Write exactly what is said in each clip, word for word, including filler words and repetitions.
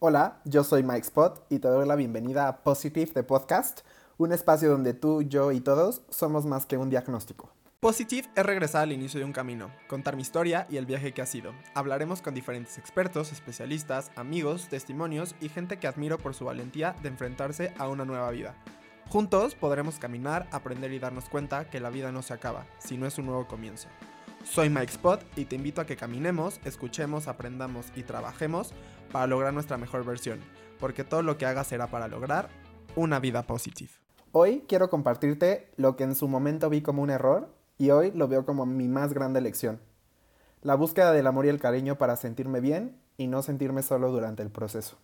Hola, yo soy Mike Spot y te doy la bienvenida a Positive the Podcast, un espacio donde tú, yo y todos somos más que un diagnóstico. Positive es regresar al inicio de un camino, contar mi historia y el viaje que ha sido. Hablaremos con diferentes expertos, especialistas, amigos, testimonios y gente que admiro por su valentía de enfrentarse a una nueva vida. Juntos podremos caminar, aprender y darnos cuenta que la vida no se acaba, sino es un nuevo comienzo. Soy Mike Spot y te invito a que caminemos, escuchemos, aprendamos y trabajemos para lograr nuestra mejor versión, porque todo lo que hagas será para lograr una vida positive. Hoy quiero compartirte lo que en su momento vi como un error y hoy lo veo como mi más grande lección. La búsqueda del amor y el cariño para sentirme bien y no sentirme solo durante el proceso.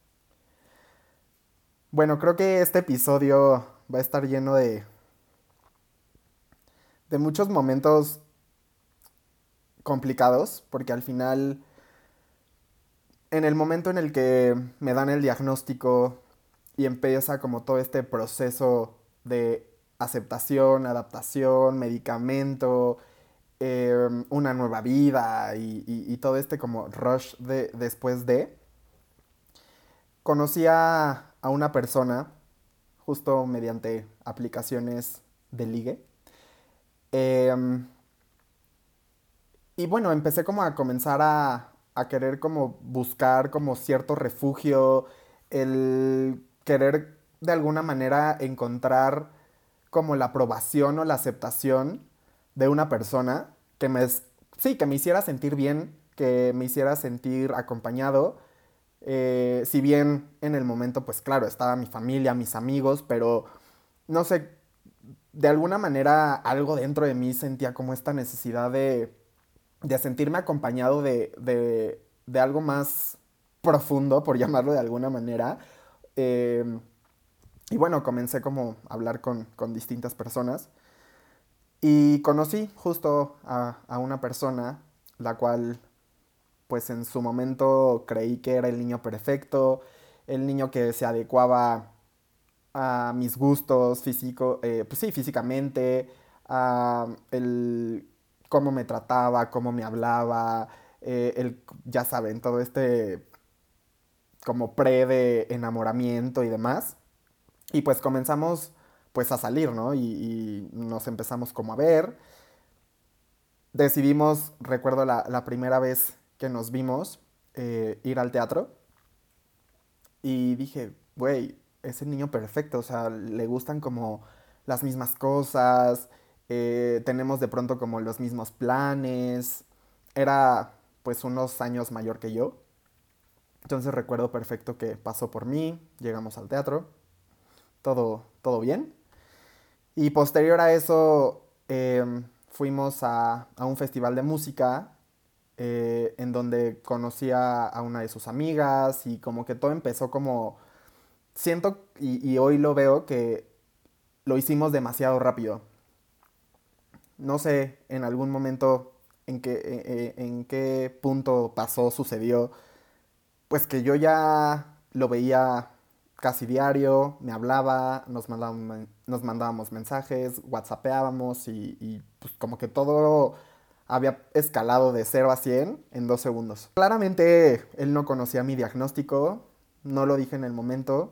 Bueno, creo que este episodio va a estar lleno de, de muchos momentos complicados, porque al final, en el momento en el que me dan el diagnóstico y empieza como todo este proceso de aceptación, adaptación, medicamento, eh, una nueva vida y, y, y todo este como rush de después de, conocí a, a una persona justo mediante aplicaciones de ligue. Eh, y bueno, empecé como a comenzar a, a querer como buscar como cierto refugio, el querer de alguna manera encontrar como la aprobación o la aceptación de una persona que me, sí, que me hiciera sentir bien, que me hiciera sentir acompañado. Eh, si bien en el momento, pues claro, estaba mi familia, mis amigos, pero no sé, de alguna manera algo dentro de mí sentía como esta necesidad de, de sentirme acompañado de, de, de algo más profundo, por llamarlo de alguna manera. Eh, y bueno, comencé como a hablar con, con distintas personas. Y conocí justo a, a una persona, la cual pues en su momento creí que era el niño perfecto, el niño que se adecuaba a mis gustos físico, eh, pues sí, físicamente, a el cómo me trataba, cómo me hablaba, eh, el, ya saben, todo este como pre de enamoramiento y demás. Y pues comenzamos pues a salir, ¿no? Y, y nos empezamos como a ver. Decidimos, recuerdo la, la primera vez que nos vimos, eh, ir al teatro. Y dije, güey, es el niño perfecto, o sea, le gustan como las mismas cosas, eh, tenemos de pronto como los mismos planes. Era pues unos años mayor que yo. Entonces recuerdo perfecto que pasó por mí, llegamos al teatro, todo, todo bien. Y posterior a eso eh, fuimos a, a un festival de música eh, en donde conocí a, a una de sus amigas y como que todo empezó como siento y, y hoy lo veo que lo hicimos demasiado rápido. No sé en algún momento en qué, eh, en qué punto pasó, sucedió, pues que yo ya lo veía casi diario, me hablaba, nos mandábamos, nos mandábamos mensajes, whatsappeábamos y, y pues como que todo había escalado de cero a cien en dos segundos. Claramente él no conocía mi diagnóstico, no lo dije en el momento,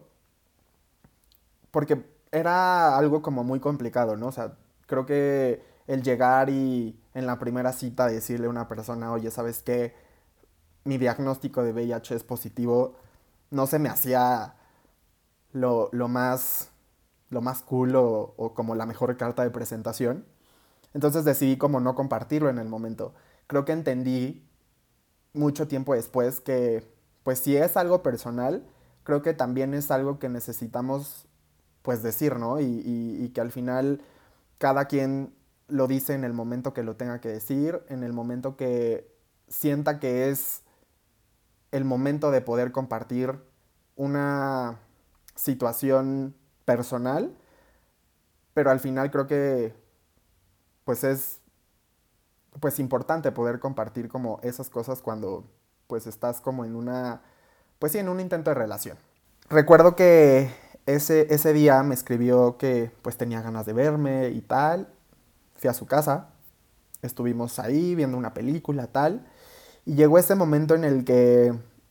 porque era algo como muy complicado, ¿no? O sea, creo que el llegar y en la primera cita decirle a una persona, oye, ¿sabes qué? Mi diagnóstico de V I H es positivo, no se me hacía lo, lo más, lo más cool o, o como la mejor carta de presentación. Entonces decidí como no compartirlo en el momento. Creo que entendí mucho tiempo después que, pues si es algo personal, creo que también es algo que necesitamos pues decir, ¿no? Y, y, y que al final cada quien lo dice en el momento que lo tenga que decir, en el momento que sienta que es el momento de poder compartir una situación personal, pero al final creo que pues es pues importante poder compartir como esas cosas cuando pues estás como en una, pues sí, en un intento de relación. Recuerdo que ese, ese día me escribió que pues tenía ganas de verme y tal. Fui a su casa, estuvimos ahí viendo una película, tal. Y llegó ese momento en el que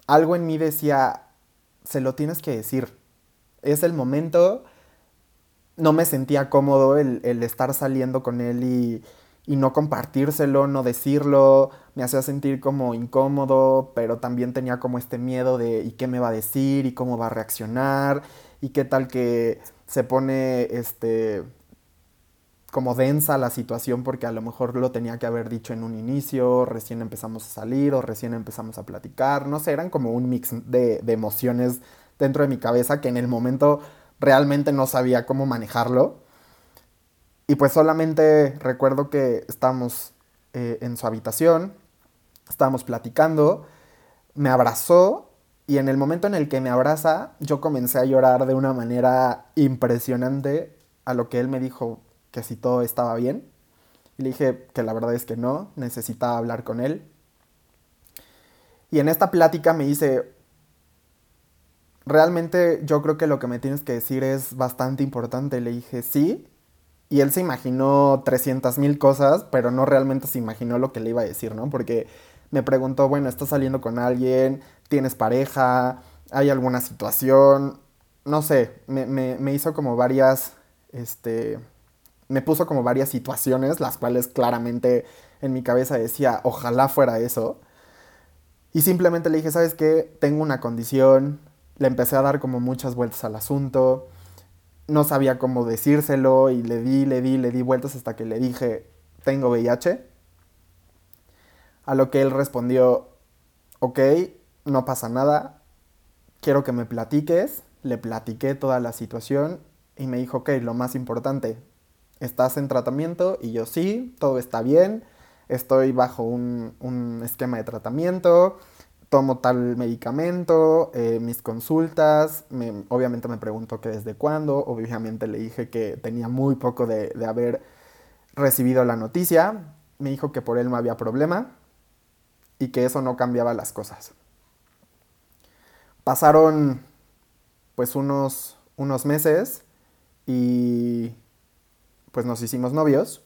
algo en mí decía, se lo tienes que decir. Es el momento. No me sentía cómodo el, el estar saliendo con él y, y no compartírselo, no decirlo. Me hacía sentir como incómodo, pero también tenía como este miedo de ¿y qué me va a decir? ¿Y cómo va a reaccionar? ¿Y qué tal que se pone este como densa la situación porque a lo mejor lo tenía que haber dicho en un inicio, recién empezamos a salir o recién empezamos a platicar, no sé, eran como un mix de, de emociones dentro de mi cabeza que en el momento realmente no sabía cómo manejarlo. Y pues solamente recuerdo que estábamos eh, en su habitación, estábamos platicando, me abrazó y en el momento en el que me abraza yo comencé a llorar de una manera impresionante a lo que él me dijo que si todo estaba bien. Y le dije que la verdad es que no, necesitaba hablar con él. Y en esta plática me dice, realmente yo creo que lo que me tienes que decir es bastante importante. Le dije, sí. Y él se imaginó trescientas mil cosas, pero no realmente se imaginó lo que le iba a decir, ¿no? Porque me preguntó, bueno, ¿estás saliendo con alguien? ¿Tienes pareja? ¿Hay alguna situación? No sé, me, me, me hizo como varias, este, me puso como varias situaciones, las cuales claramente en mi cabeza decía, ojalá fuera eso. Y simplemente le dije, ¿sabes qué? Tengo una condición. Le empecé a dar como muchas vueltas al asunto. No sabía cómo decírselo y le di, le di, le di vueltas hasta que le dije, tengo V I H. A lo que él respondió, ok, no pasa nada, quiero que me platiques. Le platiqué toda la situación y me dijo, ok, lo más importante, ¿estás en tratamiento? Y yo sí, todo está bien, estoy bajo un, un esquema de tratamiento, tomo tal medicamento, eh, mis consultas, me, obviamente me preguntó que desde cuándo, obviamente le dije que tenía muy poco de, de haber recibido la noticia, me dijo que por él no había problema y que eso no cambiaba las cosas. Pasaron pues unos, unos meses y pues nos hicimos novios.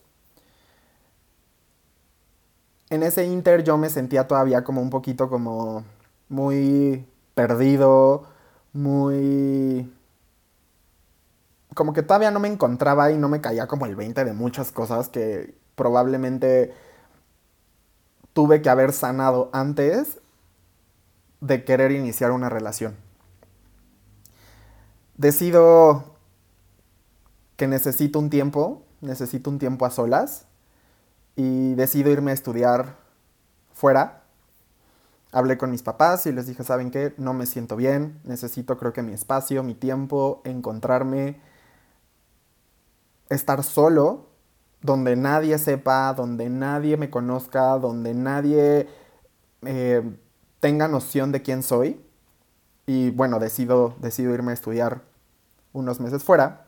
En ese inter yo me sentía todavía como un poquito como muy perdido, muy... como que todavía no me encontraba y no me caía como el veinte de muchas cosas que probablemente tuve que haber sanado antes de querer iniciar una relación. Decido que necesito un tiempo, necesito un tiempo a solas y decido irme a estudiar fuera. Hablé con mis papás y les dije, ¿saben qué? No me siento bien, necesito creo que mi espacio, mi tiempo, encontrarme, estar solo, donde nadie sepa, donde nadie me conozca, donde nadie eh, tenga noción de quién soy. Y bueno, decido, decido irme a estudiar unos meses fuera.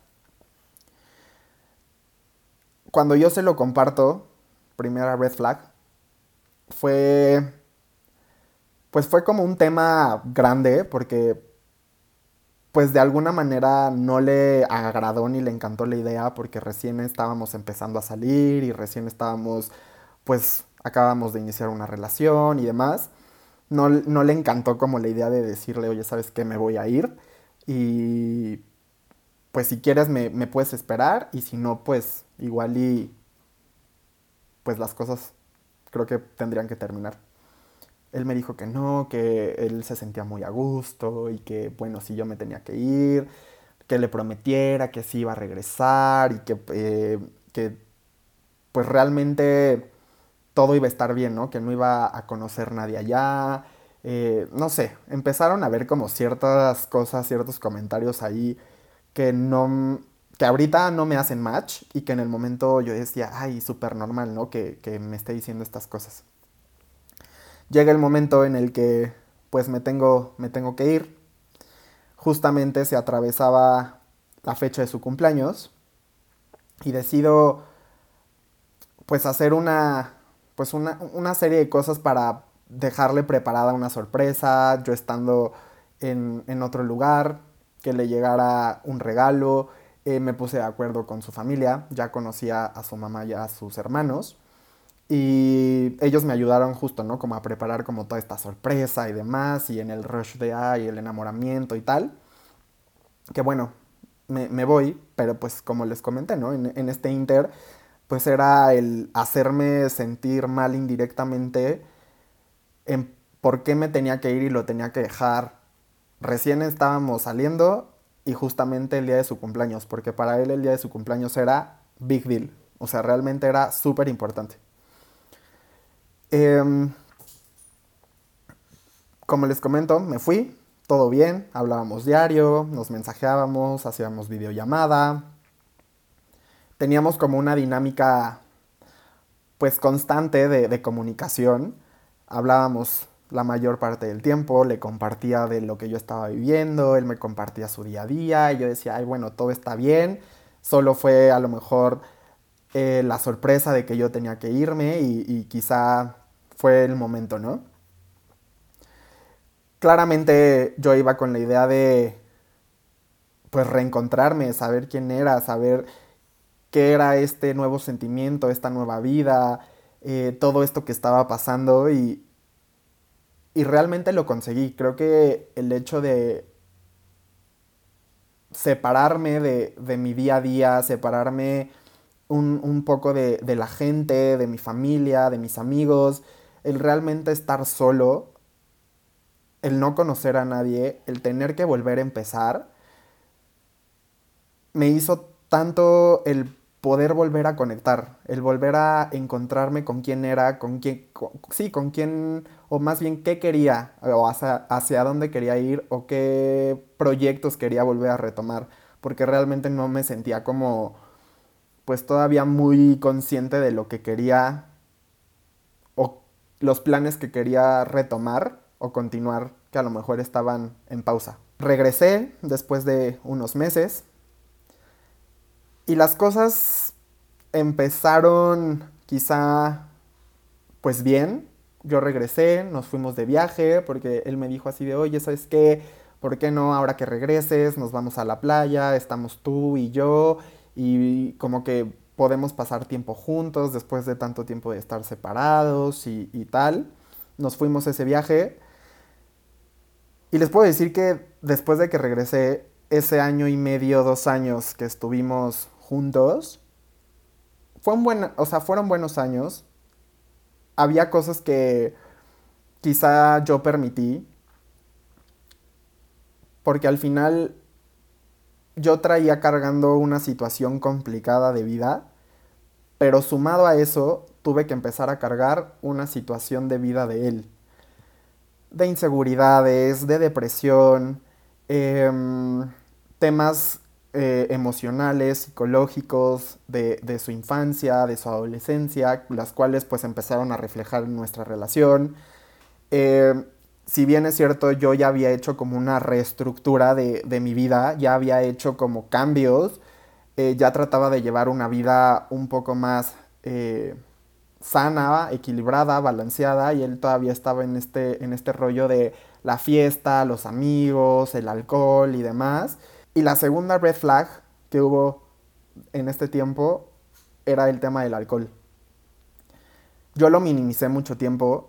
Cuando yo se lo comparto, primera red flag, fue pues fue como un tema grande porque pues de alguna manera no le agradó ni le encantó la idea porque recién estábamos empezando a salir y recién estábamos pues acabamos de iniciar una relación y demás. No, no le encantó como la idea de decirle, oye, ¿sabes qué? Me voy a ir y pues si quieres me, me puedes esperar y si no pues igual y pues las cosas creo que tendrían que terminar. Él me dijo que no, que él se sentía muy a gusto y que, bueno, si yo me tenía que ir, que le prometiera que sí iba a regresar y que, eh, que pues realmente todo iba a estar bien, ¿no? Que no iba a conocer nadie allá. Eh, no sé, empezaron a ver como ciertas cosas, ciertos comentarios ahí que no, que ahorita no me hacen match y que en el momento yo decía, ay, súper normal, ¿no? Que, que me esté diciendo estas cosas. Llega el momento en el que pues me tengo, me tengo que ir. Justamente se atravesaba la fecha de su cumpleaños y decido pues hacer una, pues una, una serie de cosas para dejarle preparada una sorpresa, yo estando en, en otro lugar, que le llegara un regalo, eh, me puse de acuerdo con su familia, ya conocía a su mamá y a sus hermanos, Y ellos me ayudaron justo, ¿no? Como a preparar como toda esta sorpresa y demás, y en el rush de ay, el enamoramiento y tal. Que bueno, me, me voy, pero pues como les comenté, ¿no? En, en este inter, pues era el hacerme sentir mal indirectamente en por qué me tenía que ir y lo tenía que dejar. Recién estábamos saliendo y justamente el día de su cumpleaños, porque para él el día de su cumpleaños era big deal. O sea, realmente era súper importante. Em, como les comento, me fui, todo bien, hablábamos diario, nos mensajeábamos, hacíamos videollamada, teníamos como una dinámica pues constante de, de comunicación, hablábamos la mayor parte del tiempo, le compartía de lo que yo estaba viviendo, él me compartía su día a día y yo decía, ay bueno, todo está bien, solo fue a lo mejor eh, la sorpresa de que yo tenía que irme y, y quizá fue el momento, ¿no? Claramente yo iba con la idea de pues reencontrarme, saber quién era, saber qué era este nuevo sentimiento, esta nueva vida, eh, todo esto que estaba pasando y, y realmente lo conseguí. Creo que el hecho de separarme de, de mi día a día, separarme un, un poco de, de la gente, de mi familia, de mis amigos, el realmente estar solo, el no conocer a nadie, el tener que volver a empezar, me hizo tanto el poder volver a conectar, el volver a encontrarme con quién era, con quién, con- sí, con quién, o más bien qué quería, o hacia, hacia dónde quería ir, o qué proyectos quería volver a retomar, porque realmente no me sentía como, pues todavía muy consciente de lo que quería, o los planes que quería retomar o continuar, que a lo mejor estaban en pausa. Regresé después de unos meses y las cosas empezaron quizá pues bien. Yo regresé, nos fuimos de viaje porque él me dijo así de, oye, ¿sabes qué? ¿Por qué no ahora que regreses? Nos vamos a la playa, estamos tú y yo y como que podemos pasar tiempo juntos después de tanto tiempo de estar separados y, y tal. Nos fuimos ese viaje y les puedo decir que después de que regresé, ese año y medio, dos años que estuvimos juntos, fue un buen, o sea, fueron buenos años. Había cosas que quizá yo permití, porque al final yo traía cargando una situación complicada de vida, pero sumado a eso tuve que empezar a cargar una situación de vida de él, de inseguridades, de depresión, em, temas eh, emocionales, psicológicos de, de su infancia, de su adolescencia, las cuales pues empezaron a reflejar en nuestra relación. Eh, si bien es cierto, yo ya había hecho como una reestructura de, de mi vida, ya había hecho como cambios, eh, ya trataba de llevar una vida un poco más eh, sana, equilibrada, balanceada, y él todavía estaba en este, en este rollo de la fiesta, los amigos, el alcohol y demás. Y la segunda red flag que hubo en este tiempo era el tema del alcohol. Yo lo minimicé mucho tiempo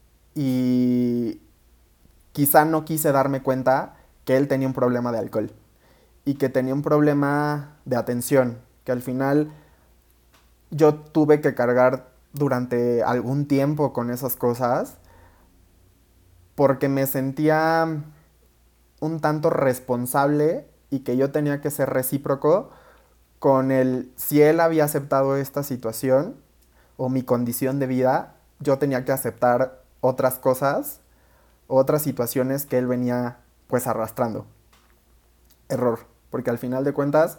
y quizá no quise darme cuenta que él tenía un problema de alcohol y que tenía un problema de atención, que al final yo tuve que cargar durante algún tiempo con esas cosas porque me sentía un tanto responsable y que yo tenía que ser recíproco con el si él había aceptado esta situación o mi condición de vida, yo tenía que aceptar otras cosas, otras situaciones que él venía pues arrastrando. Error, porque al final de cuentas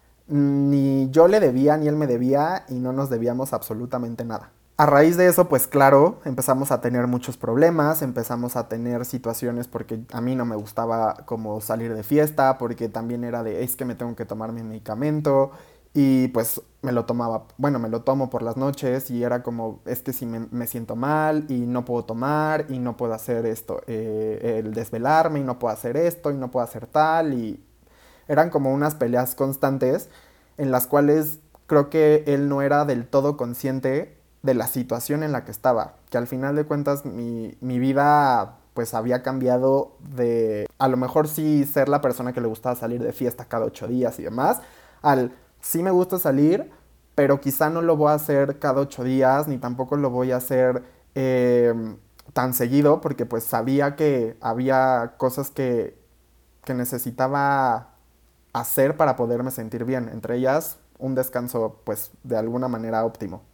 ni yo le debía ni él me debía y no nos debíamos absolutamente nada. A raíz de eso, pues claro, empezamos a tener muchos problemas, empezamos a tener situaciones porque a mí no me gustaba como salir de fiesta, porque también era de, es que me tengo que tomar mi medicamento y pues me lo tomaba, bueno, me lo tomo por las noches y era como, es que si me, me siento mal y no puedo tomar y no puedo hacer esto, eh, el desvelarme y no puedo hacer esto y no puedo hacer tal y eran como unas peleas constantes en las cuales creo que él no era del todo consciente de la situación en la que estaba, que al final de cuentas mi, mi vida pues había cambiado de a lo mejor sí ser la persona que le gustaba salir de fiesta cada ocho días y demás, al sí me gusta salir, pero quizá no lo voy a hacer cada ocho días, ni tampoco lo voy a hacer eh, tan seguido, porque pues sabía que había cosas que, que necesitaba hacer para poderme sentir bien, entre ellas un descanso pues de alguna manera óptimo.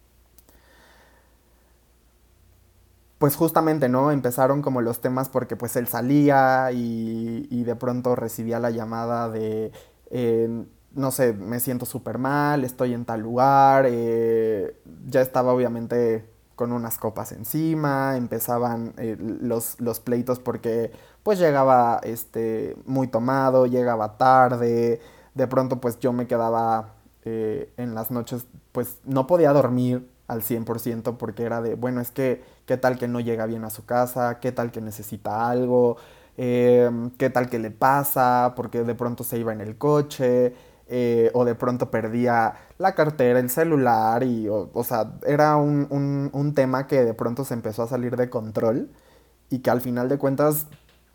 Pues justamente, ¿no? Empezaron como los temas porque pues él salía y, y de pronto recibía la llamada de, eh, no sé, me siento súper mal, estoy en tal lugar, eh, ya estaba obviamente con unas copas encima, empezaban eh, los, los pleitos porque pues llegaba este, muy tomado, llegaba tarde, de pronto pues yo me quedaba eh, en las noches, pues no podía dormir al cien por ciento porque era de, bueno, es que, ¿qué tal que no llega bien a su casa? ¿Qué tal que necesita algo? Eh, ¿Qué tal que le pasa? Porque de pronto se iba en el coche, eh, o de pronto perdía la cartera, el celular, y, o, o sea, era un, un, un tema que de pronto se empezó a salir de control y que al final de cuentas,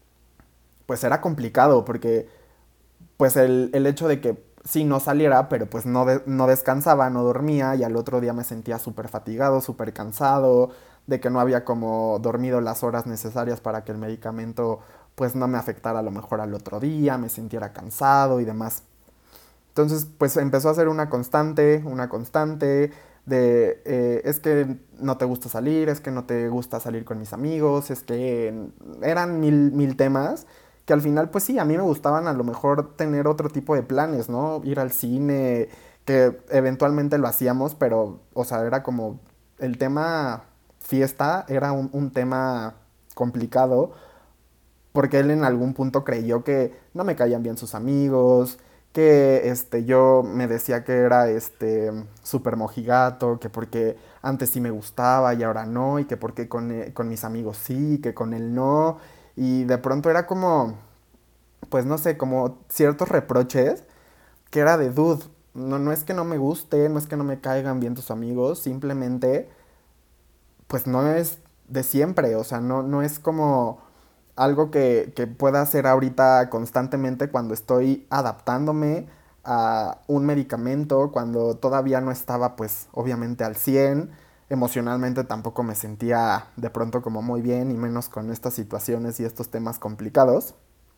pues era complicado porque pues el, el hecho de que sí no saliera, pero pues no, de- no descansaba, no dormía y al otro día me sentía súper fatigado, súper cansado, de que no había como dormido las horas necesarias para que el medicamento pues no me afectara a lo mejor al otro día, me sintiera cansado y demás. Entonces pues empezó a ser una constante, una constante de eh, es que no te gusta salir, es que no te gusta salir con mis amigos, es que eran mil, mil temas que al final pues sí, a mí me gustaban a lo mejor tener otro tipo de planes, ¿no? Ir al cine, que eventualmente lo hacíamos, pero o sea, era como el tema fiesta, era un, un tema complicado porque él en algún punto creyó que no me caían bien sus amigos, que este, yo me decía que era este súper mojigato, que porque antes sí me gustaba y ahora no, y que porque con, eh, con mis amigos sí, que con él no, y de pronto era como, pues no sé, como ciertos reproches que era de dude, no, no es que no me guste, no es que no me caigan bien tus amigos, simplemente pues no es de siempre, o sea, no, no es como algo que, que pueda hacer ahorita constantemente cuando estoy adaptándome a un medicamento, cuando todavía no estaba pues obviamente al cien emocionalmente tampoco me sentía de pronto como muy bien y menos con estas situaciones y estos temas complicados.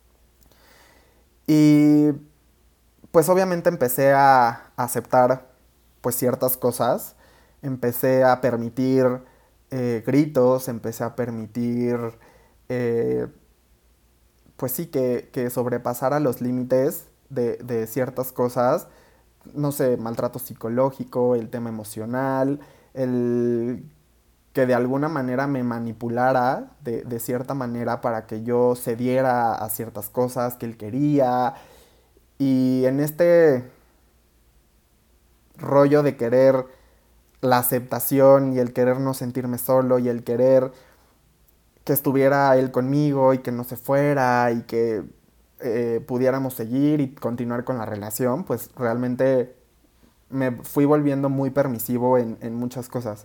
Y pues obviamente empecé a aceptar pues ciertas cosas, empecé a permitir eh, gritos, empecé a permitir eh, pues sí que, que sobrepasara los límites de, de ciertas cosas, no sé, maltrato psicológico, el tema emocional, el que de alguna manera me manipulara de, de cierta manera para que yo cediera a ciertas cosas que él quería. Y en este rollo de querer la aceptación y el querer no sentirme solo y el querer que estuviera él conmigo y que no se fuera y que eh, pudiéramos seguir y continuar con la relación, pues realmente me fui volviendo muy permisivo en, en muchas cosas.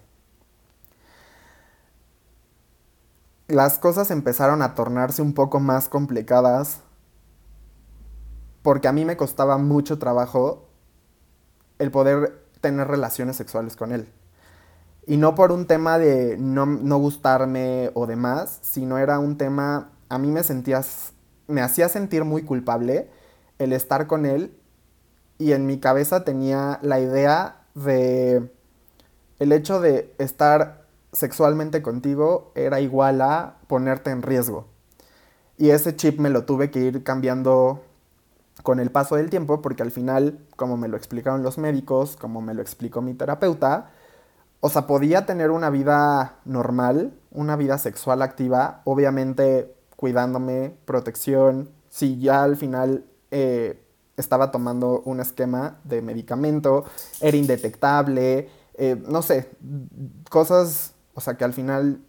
Las cosas empezaron a tornarse un poco más complicadas porque a mí me costaba mucho trabajo el poder tener relaciones sexuales con él. Y no por un tema de no, no gustarme o demás, sino era un tema, a mí me sentías, me hacía sentir muy culpable el estar con él y en mi cabeza tenía la idea de el hecho de estar sexualmente contigo era igual a ponerte en riesgo. Y ese chip me lo tuve que ir cambiando con el paso del tiempo porque al final, como me lo explicaron los médicos, como me lo explicó mi terapeuta, o sea, podía tener una vida normal, una vida sexual activa, obviamente cuidándome, protección. Si ya al final eh, estaba tomando un esquema de medicamento, era indetectable, eh, no sé, cosas, o sea, que al final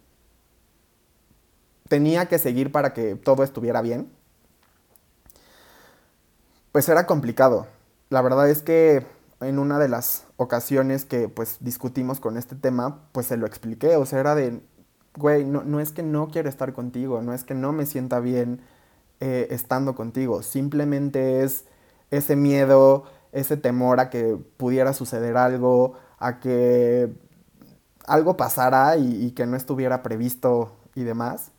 tenía que seguir para que todo estuviera bien, pues era complicado. La verdad es que en una de las ocasiones que pues discutimos con este tema, pues se lo expliqué, o sea, era de, güey, no, no es que no quiera estar contigo, no es que no me sienta bien eh, estando contigo, simplemente es ese miedo, ese temor a que pudiera suceder algo, a que algo pasara y, y que no estuviera previsto y demás.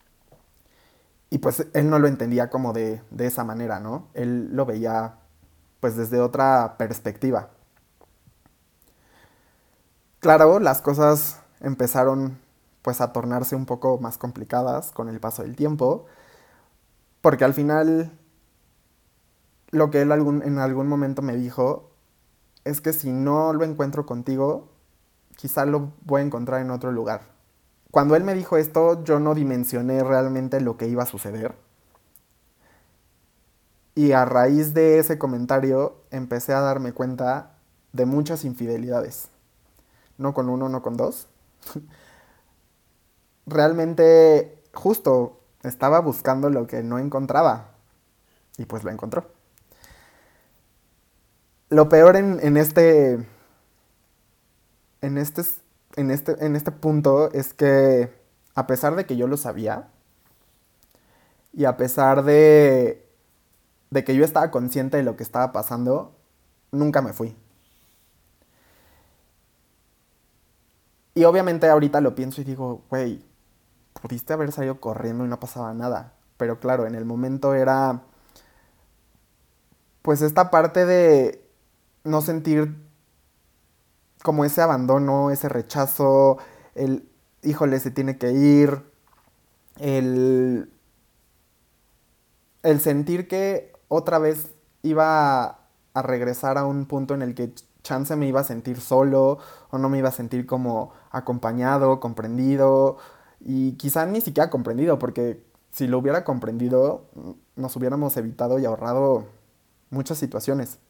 Y pues él no lo entendía como de, de esa manera, ¿no? Él lo veía pues desde otra perspectiva. Claro, las cosas empezaron pues a tornarse un poco más complicadas con el paso del tiempo, porque al final lo que él algún, en algún momento me dijo es que si no lo encuentro contigo, quizá lo voy a encontrar en otro lugar. Cuando él me dijo esto, yo no dimensioné realmente lo que iba a suceder. Y a raíz de ese comentario empecé a darme cuenta de muchas infidelidades. No con uno, no con dos. Realmente justo estaba buscando lo que no encontraba. Y pues lo encontró. Lo peor en, en este. En este. En este. En este punto es que. A pesar de que yo lo sabía. Y a pesar de. De que yo estaba consciente de lo que estaba pasando. Nunca me fui. Y obviamente ahorita lo pienso y digo, güey, pudiste haber salido corriendo y no pasaba nada. Pero claro, en el momento era pues esta parte de no sentir como ese abandono, ese rechazo, el híjole, se tiene que ir, el, el sentir que otra vez iba a, a regresar a un punto en el que chance me iba a sentir solo o no me iba a sentir como acompañado, comprendido y quizá ni siquiera comprendido porque si lo hubiera comprendido nos hubiéramos evitado y ahorrado muchas situaciones.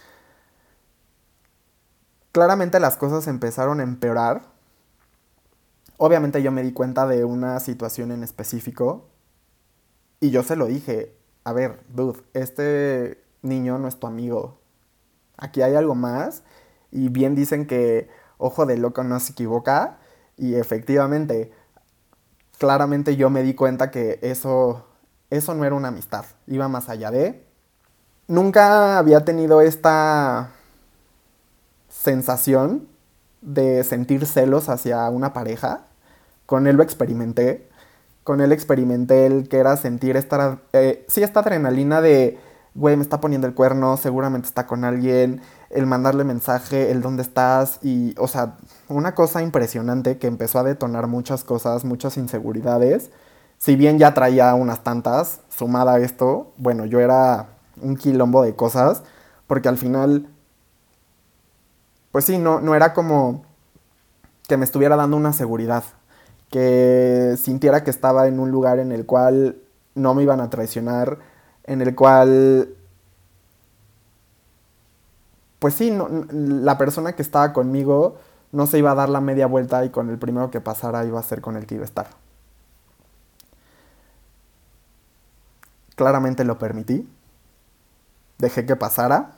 Claramente las cosas empezaron a empeorar. Obviamente yo me di cuenta de una situación en específico y yo se lo dije, a ver, dude, este niño no es tu amigo. Aquí hay algo más y bien dicen que ojo de loco no se equivoca y efectivamente, claramente yo me di cuenta que eso, eso no era una amistad, iba más allá de. Nunca había tenido esta sensación de sentir celos hacia una pareja. Con él lo experimenté. Con él experimenté el que era sentir esta, eh, sí, esta adrenalina de, güey, me está poniendo el cuerno, seguramente está con alguien, el mandarle mensaje, el dónde estás, y, o sea, una cosa impresionante que empezó a detonar muchas cosas, muchas inseguridades. Si bien ya traía unas tantas, sumada a esto, bueno, yo era un quilombo de cosas, porque al final, pues sí, no, no era como que me estuviera dando una seguridad, que sintiera que estaba en un lugar en el cual no me iban a traicionar, en el cual, pues sí, no, la persona que estaba conmigo no se iba a dar la media vuelta y con el primero que pasara iba a ser con el que iba a estar. Claramente lo permití, dejé que pasara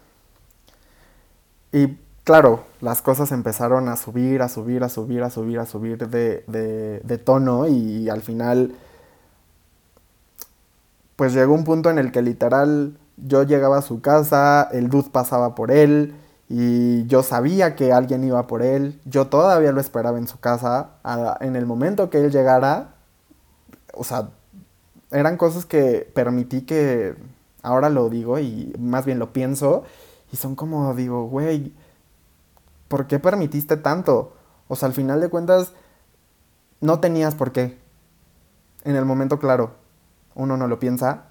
y claro, las cosas empezaron a subir, a subir, a subir, a subir, a subir de, de, de tono y al final pues llegó un punto en el que literal yo llegaba a su casa, el dude pasaba por él y yo sabía que alguien iba por él, yo todavía lo esperaba en su casa, a- en el momento que él llegara, o sea, eran cosas que permití que ahora lo digo y más bien lo pienso y son como digo, güey, ¿por qué permitiste tanto? O sea, al final de cuentas no tenías por qué. En el momento claro, uno no lo piensa,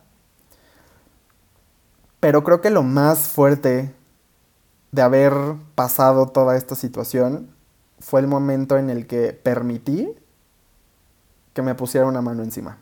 pero creo que lo más fuerte de haber pasado toda esta situación fue el momento en el que permití que me pusiera una mano encima.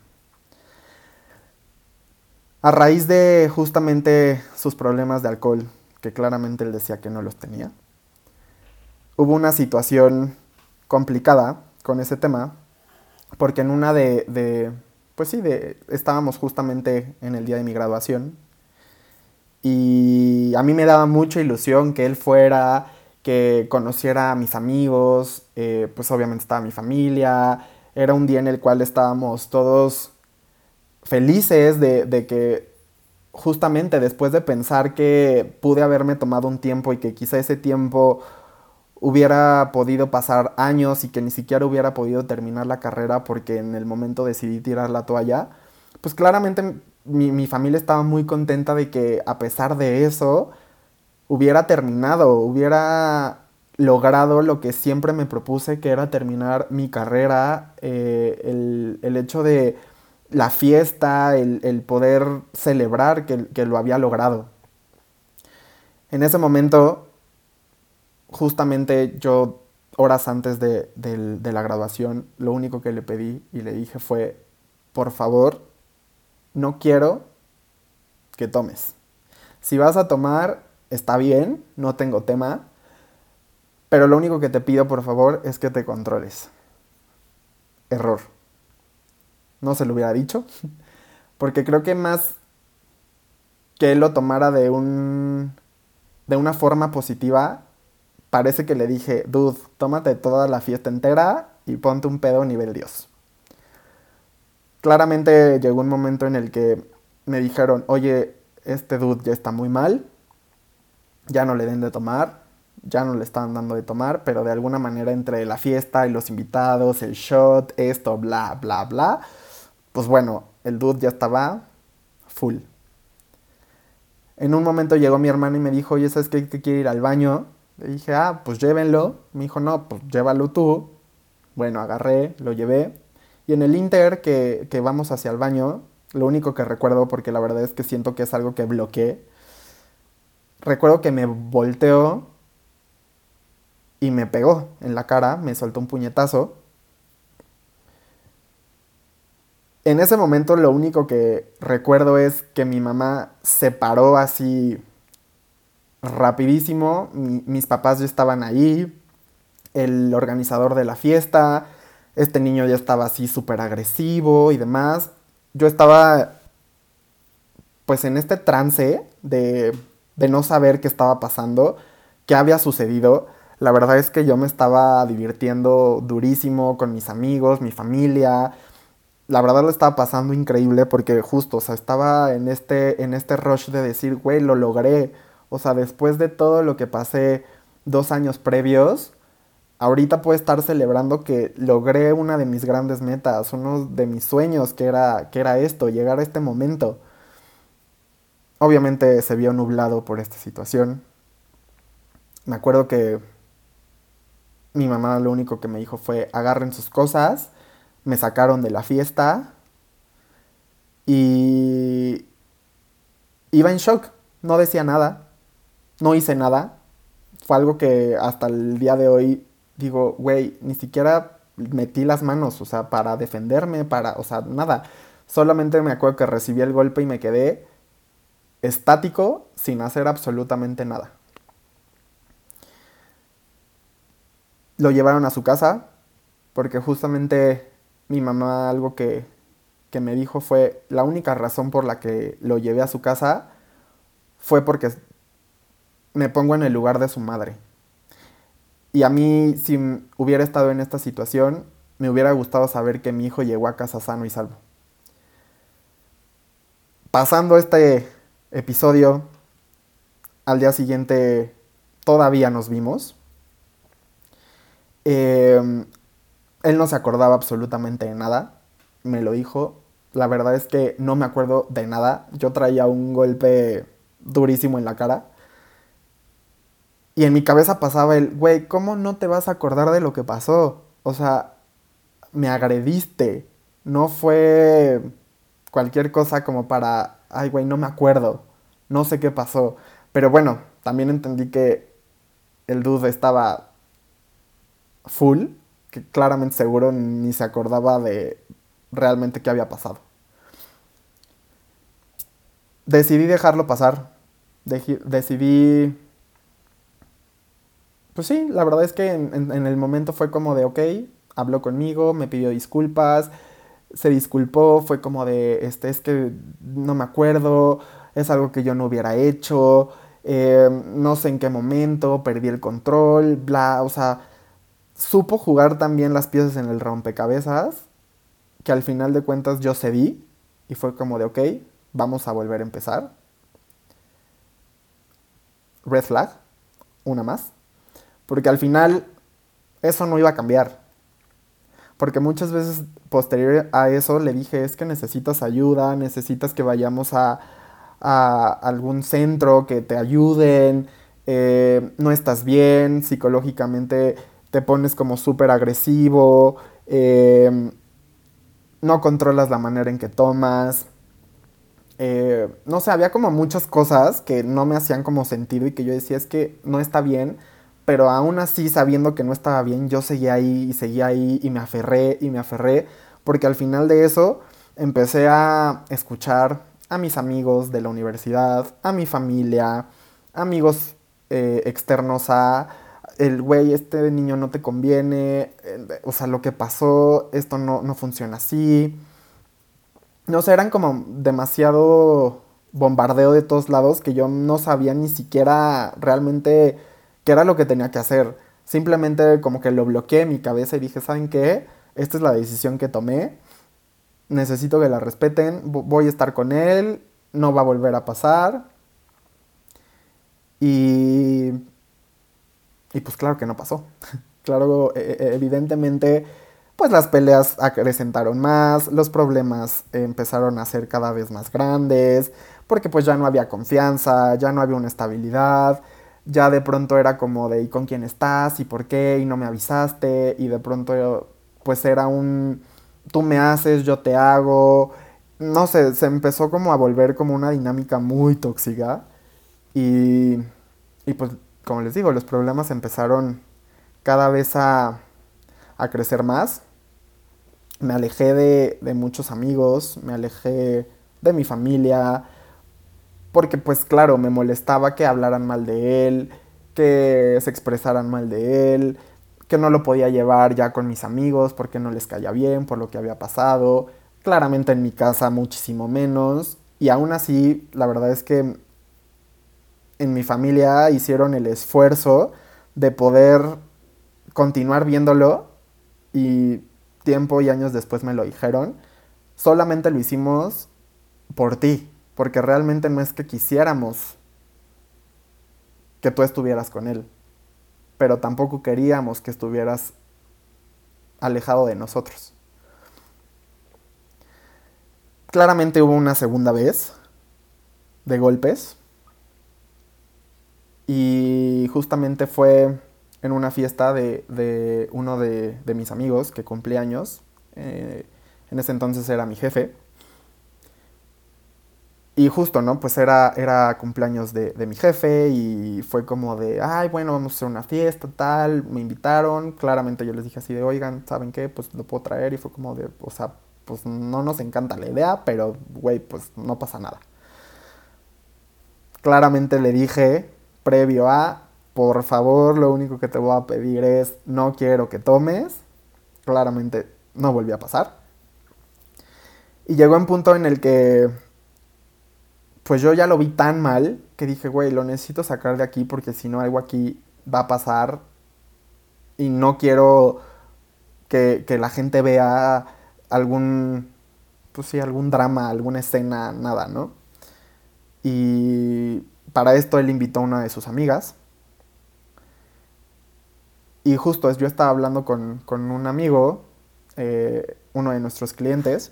A raíz de justamente sus problemas de alcohol, que claramente él decía que no los tenía, hubo una situación complicada con ese tema, porque en una de, de pues sí, de, estábamos justamente en el día de mi graduación y Y a mí me daba mucha ilusión que él fuera, que conociera a mis amigos, eh, pues obviamente estaba mi familia. Era un día en el cual estábamos todos felices de, de que justamente después de pensar que pude haberme tomado un tiempo y que quizá ese tiempo hubiera podido pasar años y que ni siquiera hubiera podido terminar la carrera porque en el momento decidí tirar la toalla, pues claramente mi, mi familia estaba muy contenta de que a pesar de eso hubiera terminado, hubiera logrado lo que siempre me propuse, que era terminar mi carrera, eh, el, el hecho de la fiesta, el, el poder celebrar que, que lo había logrado. En ese momento, justamente yo, horas antes de, de, de la graduación, lo único que le pedí y le dije fue, por favor, no quiero que tomes. Si vas a tomar, está bien, no tengo tema, pero lo único que te pido, por favor, es que te controles. Error. No se lo hubiera dicho, porque creo que más que él lo tomara de un de una forma positiva, parece que le dije, dude, tómate toda la fiesta entera y ponte un pedo nivel Dios. Claramente llegó un momento en el que me dijeron, oye, este dude ya está muy mal, ya no le den de tomar, ya no le estaban dando de tomar, pero de alguna manera entre la fiesta y los invitados, el shot, esto, bla, bla, bla, pues bueno, el dude ya estaba full. En un momento llegó mi hermano y me dijo, oye, ¿sabes qué? Que quiere ir al baño. Le dije, ah, pues llévenlo. Me dijo, no, pues llévalo tú. Bueno, agarré, lo llevé. Y en el inter que, que vamos hacia el baño, lo único que recuerdo, porque la verdad es que siento que es algo que bloqueé, recuerdo que me volteó y me pegó en la cara, me soltó un puñetazo. En ese momento lo único que recuerdo es que mi mamá se paró así rapidísimo, mi- mis papás ya estaban ahí, el organizador de la fiesta, este niño ya estaba así súper agresivo y demás. Yo estaba pues en este trance de, de no saber qué estaba pasando, qué había sucedido. La verdad es que yo me estaba divirtiendo durísimo con mis amigos, mi familia. La verdad lo estaba pasando increíble porque justo, o sea, estaba en este, en este rush de decir, güey, lo logré. O sea, después de todo lo que pasé dos años previos, ahorita puedo estar celebrando que logré una de mis grandes metas, uno de mis sueños, que era, que era esto, llegar a este momento. Obviamente se vio nublado por esta situación. Me acuerdo que mi mamá lo único que me dijo fue agarren sus cosas, me sacaron de la fiesta y iba en shock, no decía nada, no hice nada. Fue algo que hasta el día de hoy digo, güey, ni siquiera metí las manos, o sea, para defenderme, para, o sea, nada. Solamente me acuerdo que recibí el golpe y me quedé estático sin hacer absolutamente nada. Lo llevaron a su casa porque justamente mi mamá algo que, que me dijo fue la única razón por la que lo llevé a su casa fue porque me pongo en el lugar de su madre. Y a mí, si hubiera estado en esta situación, me hubiera gustado saber que mi hijo llegó a casa sano y salvo. Pasando este episodio, al día siguiente todavía nos vimos. Eh, Él no se acordaba absolutamente de nada, me lo dijo. La verdad es que no me acuerdo de nada. Yo traía un golpe durísimo en la cara. Y en mi cabeza pasaba el, güey, ¿cómo no te vas a acordar de lo que pasó? O sea, me agrediste. No fue cualquier cosa como para, ay, güey, no me acuerdo. No sé qué pasó. Pero bueno, también entendí que el dude estaba full, que claramente seguro ni se acordaba de realmente qué había pasado. Decidí dejarlo pasar. Deji- decidí. Pues sí, la verdad es que en, en- en el momento fue como de, ok, habló conmigo, me pidió disculpas, se disculpó, fue como de, este, es que no me acuerdo, es algo que yo no hubiera hecho. eh, no sé en qué momento, perdí el control, bla, o sea, supo jugar también las piezas en el rompecabezas, que al final de cuentas yo cedí y fue como de, ok, vamos a volver a empezar. Red flag, una más, porque al final eso no iba a cambiar. Porque muchas veces posterior a eso le dije, es que necesitas ayuda, necesitas que vayamos a, a algún centro que te ayuden, eh, no estás bien, psicológicamente te pones como súper agresivo, eh, no controlas la manera en que tomas. Eh, no sé, había como muchas cosas que no me hacían como sentido y que yo decía es que no está bien, pero aún así sabiendo que no estaba bien, yo seguía ahí y seguía ahí y me aferré y me aferré, porque al final de eso empecé a escuchar a mis amigos de la universidad, a mi familia, amigos eh, externos a el güey, este niño no te conviene, eh, o sea, lo que pasó, esto no, no funciona así. No sé, eran como demasiado bombardeo de todos lados que yo no sabía ni siquiera realmente qué era lo que tenía que hacer. Simplemente como que lo bloqueé en mi cabeza y dije, ¿saben qué? Esta es la decisión que tomé. Necesito que la respeten. Voy a estar con él. No va a volver a pasar. Y, y pues claro que no pasó. Claro, e- e- evidentemente, pues las peleas acrecentaron más, los problemas empezaron a ser cada vez más grandes, porque pues ya no había confianza, ya no había una estabilidad, ya de pronto era como de ¿y con quién estás? ¿Y por qué? ¿Y no me avisaste? Y de pronto pues era un tú me haces, yo te hago. No sé, se empezó como a volver como una dinámica muy tóxica y, y pues como les digo, los problemas empezaron cada vez a, a crecer más. Me alejé de, de muchos amigos, me alejé de mi familia, porque pues claro, me molestaba que hablaran mal de él, que se expresaran mal de él, que no lo podía llevar ya con mis amigos porque no les caía bien por lo que había pasado. Claramente en mi casa muchísimo menos. Y aún así, la verdad es que en mi familia hicieron el esfuerzo de poder continuar viéndolo y tiempo y años después me lo dijeron, solamente lo hicimos por ti, porque realmente no es que quisiéramos que tú estuvieras con él, pero tampoco queríamos que estuvieras alejado de nosotros. Claramente hubo una segunda vez de golpes y justamente fue en una fiesta de, de uno de, de, mis amigos que cumplía años. Eh, en ese entonces era mi jefe. Y justo, ¿no? Pues era, era cumpleaños de, de mi jefe y fue como de, ay, bueno, vamos a hacer una fiesta, tal, me invitaron, claramente yo les dije así de, oigan, ¿saben qué? Pues lo puedo traer y fue como de, o sea, pues no nos encanta la idea, pero, güey, pues no pasa nada. Claramente le dije, previo a, por favor, lo único que te voy a pedir es, no quiero que tomes, claramente no volvió a pasar. Y llegó un punto en el que pues yo ya lo vi tan mal que dije, güey, lo necesito sacar de aquí porque si no algo aquí va a pasar y no quiero que, que la gente vea algún, pues sí, algún drama, alguna escena, nada, ¿no? Y para esto él invitó a una de sus amigas y justo es, yo estaba hablando con, con un amigo, eh, uno de nuestros clientes,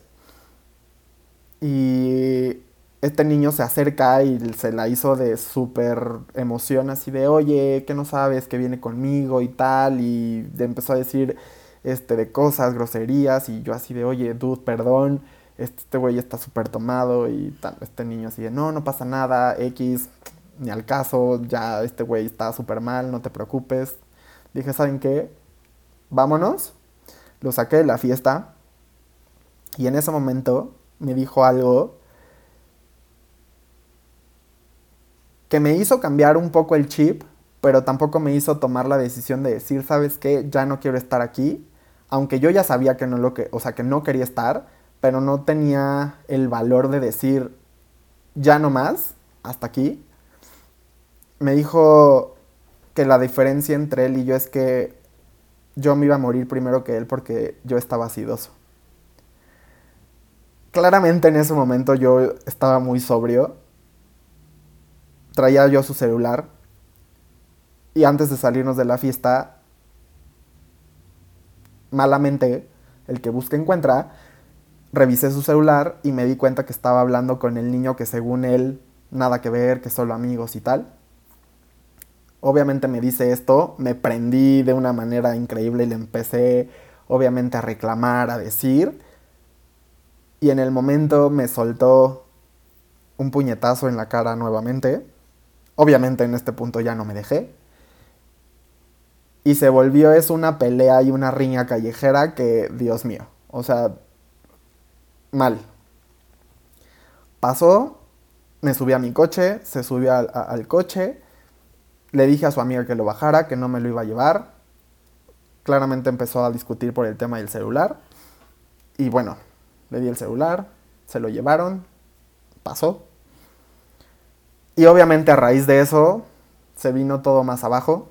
y este niño se acerca y se la hizo de súper emoción, así de, oye, ¿qué no sabes? Que viene conmigo y tal. Y le empezó a decir este, de cosas, groserías. Y yo así de, oye, dude, perdón. Este güey está súper tomado. Y tal, este niño así de, no, no pasa nada. X, ni al caso. Ya este güey está súper mal, no te preocupes. Dije, ¿saben qué? Vámonos. Lo saqué de la fiesta. Y en ese momento me dijo algo que me hizo cambiar un poco el chip, pero tampoco me hizo tomar la decisión de decir, ¿sabes qué? Ya no quiero estar aquí, aunque yo ya sabía que no lo que, o sea, que no quería estar, pero no tenía el valor de decir, ya no más, hasta aquí. Me dijo que la diferencia entre él y yo es que yo me iba a morir primero que él porque yo estaba acidoso. Claramente en ese momento yo estaba muy sobrio, traía yo su celular y antes de salirnos de la fiesta, malamente, el que busca encuentra, revisé su celular y me di cuenta que estaba hablando con el niño que según él nada que ver, que solo amigos y tal. Obviamente me dice esto, me prendí de una manera increíble y le empecé obviamente a reclamar, a decir, y en el momento me soltó un puñetazo en la cara nuevamente. Obviamente en este punto ya no me dejé. Y se volvió es una pelea y una riña callejera que, Dios mío, o sea, mal. Pasó, me subí a mi coche, se subió al, a- al coche, le dije a su amiga que lo bajara, que no me lo iba a llevar. Claramente empezó a discutir por el tema del celular. Y bueno, le di el celular, se lo llevaron, pasó. Y obviamente a raíz de eso se vino todo más abajo.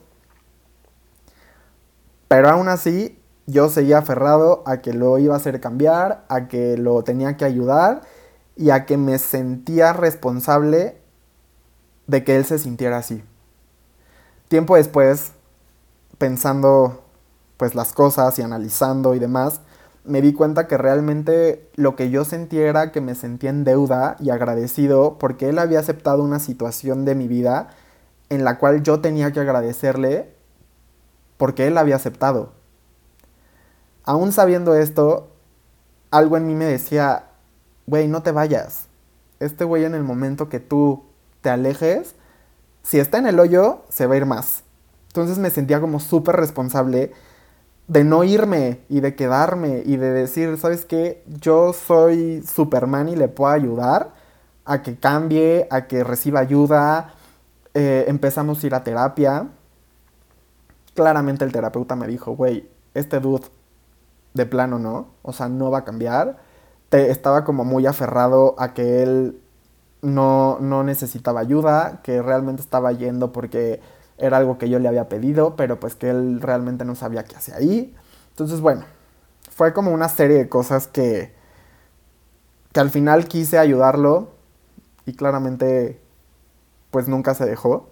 Pero aún así yo seguía aferrado a que lo iba a hacer cambiar, a que lo tenía que ayudar y a que me sentía responsable de que él se sintiera así. Tiempo después, pensando pues las cosas y analizando y demás, me di cuenta que realmente lo que yo sentía era que me sentía en deuda y agradecido porque él había aceptado una situación de mi vida en la cual yo tenía que agradecerle porque él la había aceptado. Aún sabiendo esto, algo en mí me decía, güey, no te vayas. Este güey en el momento que tú te alejes, si está en el hoyo, se va a ir más. Entonces me sentía como súper responsable de no irme y de quedarme y de decir, ¿sabes qué? Yo soy Superman y le puedo ayudar a que cambie, a que reciba ayuda. Eh, empezamos a ir a terapia. Claramente el terapeuta me dijo, güey, este dude de plano no, o sea, no va a cambiar. Te, estaba como muy aferrado a que él no, no necesitaba ayuda, que realmente estaba yendo porque era algo que yo le había pedido, pero pues que él realmente no sabía qué hacía ahí. Entonces, bueno, fue como una serie de cosas que, que al final quise ayudarlo y claramente pues nunca se dejó.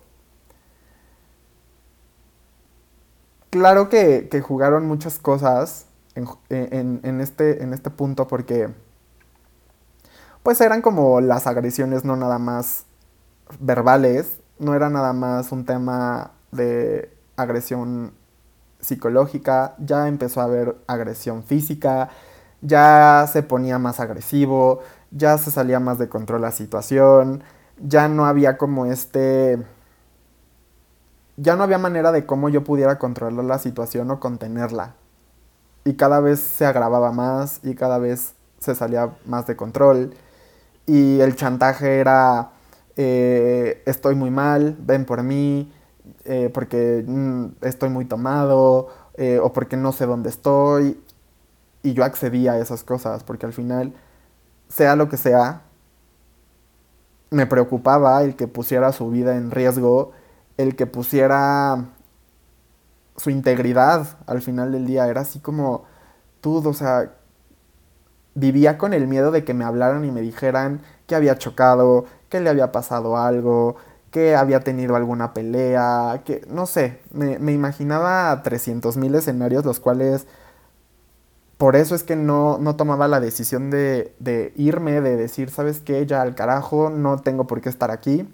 Claro que, que jugaron muchas cosas en, en, en este, en este punto porque pues eran como las agresiones no nada más verbales, no era nada más un tema de agresión psicológica, ya empezó a haber agresión física, ya se ponía más agresivo, ya se salía más de control la situación, ya no había como este, ya no había manera de cómo yo pudiera controlar la situación o contenerla. Y cada vez se agravaba más y cada vez se salía más de control. Y el chantaje era, eh, estoy muy mal, ven por mí, eh, porque mm, estoy muy tomado, eh, o porque no sé dónde estoy. Y yo accedía a esas cosas, porque al final, sea lo que sea, me preocupaba el que pusiera su vida en riesgo, el que pusiera su integridad al final del día. Era así como, tú, o sea, vivía con el miedo de que me hablaran y me dijeran que había chocado, que le había pasado algo, que había tenido alguna pelea, que no sé, me, me imaginaba trescientos mil escenarios los cuales por eso es que no, no tomaba la decisión de, de irme, de decir, ¿sabes qué? Ya al carajo, no tengo por qué estar aquí.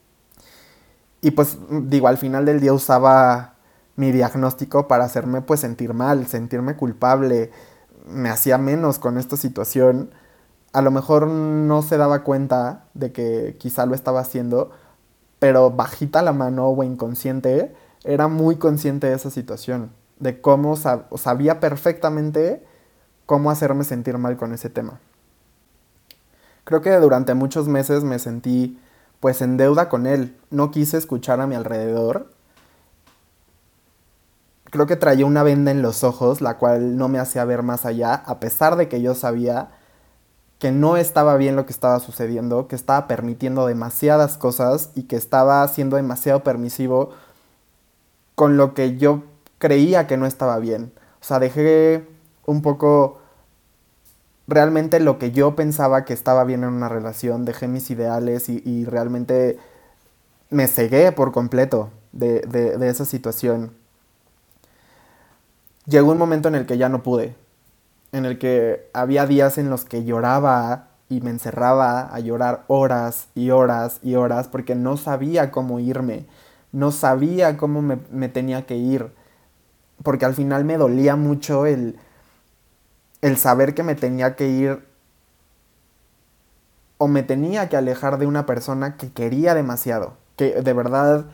Y pues digo, al final del día usaba mi diagnóstico para hacerme pues sentir mal, sentirme culpable, me hacía menos con esta situación. A lo mejor no se daba cuenta de que quizá lo estaba haciendo, pero bajita la mano o inconsciente, era muy consciente de esa situación, de cómo sab sabía perfectamente cómo hacerme sentir mal con ese tema. Creo que durante muchos meses me sentí pues en deuda con él, no quise escuchar a mi alrededor. Creo que traía una venda en los ojos, la cual no me hacía ver más allá, a pesar de que yo sabía que no estaba bien lo que estaba sucediendo, que estaba permitiendo demasiadas cosas y que estaba siendo demasiado permisivo con lo que yo creía que no estaba bien. O sea, dejé un poco realmente lo que yo pensaba que estaba bien en una relación, dejé mis ideales y, y realmente me cegué por completo de, de, de esa situación. Llegó un momento en el que ya no pude, en el que había días en los que lloraba y me encerraba a llorar horas y horas y horas porque no sabía cómo irme, no sabía cómo me, me tenía que ir, porque al final me dolía mucho el, el saber que me tenía que ir o me tenía que alejar de una persona que quería demasiado, que de verdad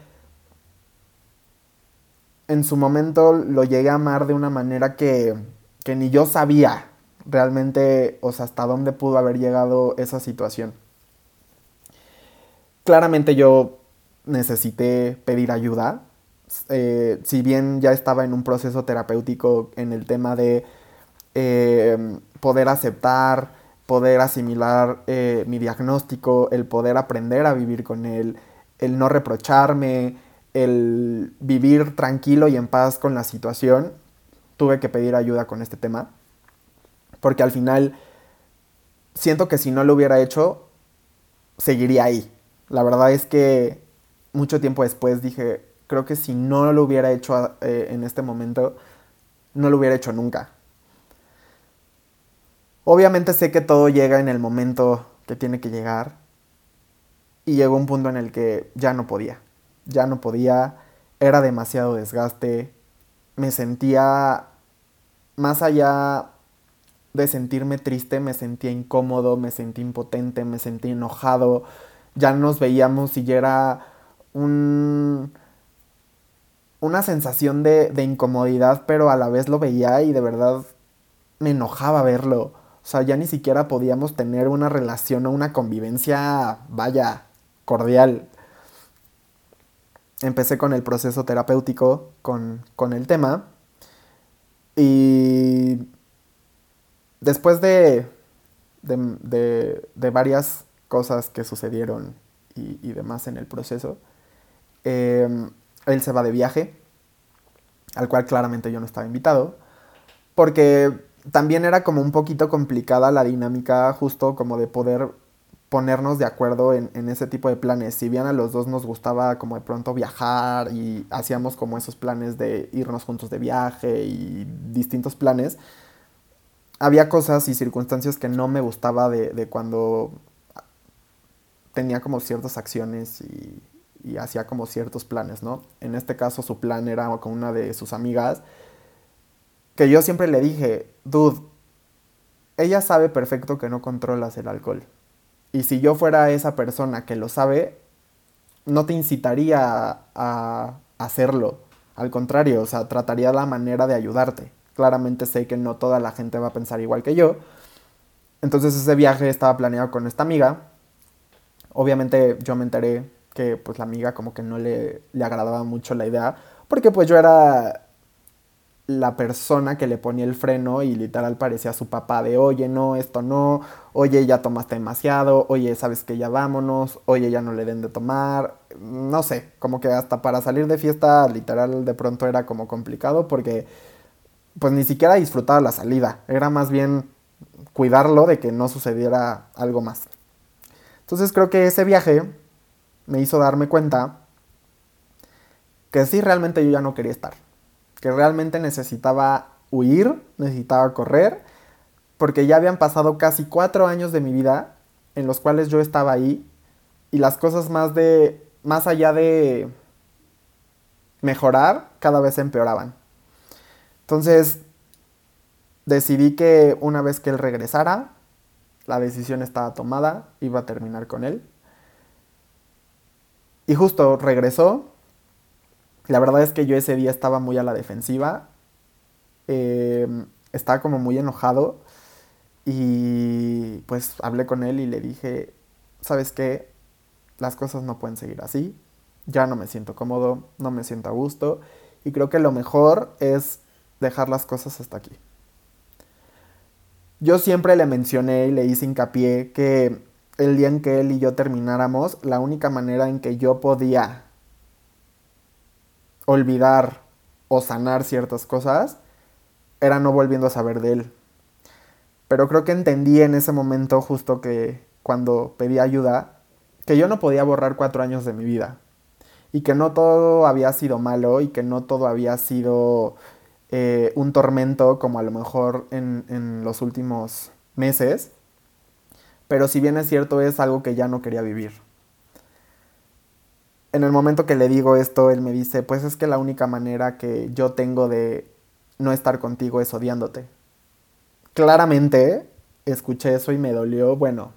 en su momento lo llegué a amar de una manera que, que ni yo sabía realmente, o sea, hasta dónde pudo haber llegado esa situación. Claramente yo necesité pedir ayuda. Eh, si bien ya estaba en un proceso terapéutico en el tema de eh, poder aceptar, poder asimilar eh, mi diagnóstico, el poder aprender a vivir con él, el no reprocharme, el vivir tranquilo y en paz con la situación, tuve que pedir ayuda con este tema, porque al final siento que si no lo hubiera hecho, seguiría ahí. La verdad es que mucho tiempo después dije, creo que si no lo hubiera hecho eh, en este momento, no lo hubiera hecho nunca. Obviamente sé que todo llega en el momento que tiene que llegar y llegó un punto en el que ya no podía. Ya no podía, era demasiado desgaste, me sentía más allá de sentirme triste, me sentía incómodo, me sentía impotente, me sentía enojado. Ya nos veíamos y ya era un, una sensación de, de incomodidad, pero a la vez lo veía y de verdad me enojaba verlo. O sea, ya ni siquiera podíamos tener una relación o una convivencia, vaya, cordial. Empecé con el proceso terapéutico, con, con el tema, y después de, de, de, de varias cosas que sucedieron y, y demás en el proceso, eh, él se va de viaje, al cual claramente yo no estaba invitado, porque también era como un poquito complicada la dinámica justo como de poder ponernos de acuerdo en, en, ese tipo de planes. Si bien a los dos nos gustaba como de pronto viajar y hacíamos como esos planes de irnos juntos de viaje y distintos planes, había cosas y circunstancias que no me gustaba de, de cuando tenía como ciertas acciones y, y hacía como ciertos planes, ¿no? En este caso su plan era con una de sus amigas, que yo siempre le dije, dude, ella sabe perfecto que no controlas el alcohol. Y si yo fuera esa persona que lo sabe, no te incitaría a hacerlo. Al contrario, o sea, trataría la manera de ayudarte. Claramente sé que no toda la gente va a pensar igual que yo. Entonces ese viaje estaba planeado con esta amiga. Obviamente yo me enteré que pues la amiga como que no le, le agradaba mucho la idea. Porque pues yo era la persona que le ponía el freno y literal parecía su papá de, oye, no, esto no, oye, ya tomaste demasiado, oye, sabes que ya vámonos, oye, ya no le den de tomar, no sé, como que hasta para salir de fiesta literal de pronto era como complicado porque pues ni siquiera disfrutaba la salida, era más bien cuidarlo de que no sucediera algo más. Entonces creo que ese viaje me hizo darme cuenta que sí, realmente yo ya no quería estar, que realmente necesitaba huir, necesitaba correr, porque ya habían pasado casi cuatro años de mi vida en los cuales yo estaba ahí y las cosas más de, más allá de mejorar, cada vez empeoraban. Entonces decidí que una vez que él regresara, la decisión estaba tomada, iba a terminar con él. Y justo regresó. La verdad es que yo ese día estaba muy a la defensiva. Eh, estaba como muy enojado. Y pues hablé con él y le dije, ¿sabes qué? Las cosas no pueden seguir así. Ya no me siento cómodo, no me siento a gusto. Y creo que lo mejor es dejar las cosas hasta aquí. Yo siempre le mencioné y le hice hincapié que el día en que él y yo termináramos, la única manera en que yo podía olvidar o sanar ciertas cosas era no volviendo a saber de él. Pero creo que entendí en ese momento, justo que cuando pedí ayuda, que yo no podía borrar cuatro años de mi vida. Y que no todo había sido malo y que no todo había sido eh, un tormento como a lo mejor en, en los últimos meses. Pero si bien es cierto, es algo que ya no quería vivir. En el momento que le digo esto, él me dice, pues es que la única manera que yo tengo de no estar contigo es odiándote. Claramente escuché eso y me dolió, bueno,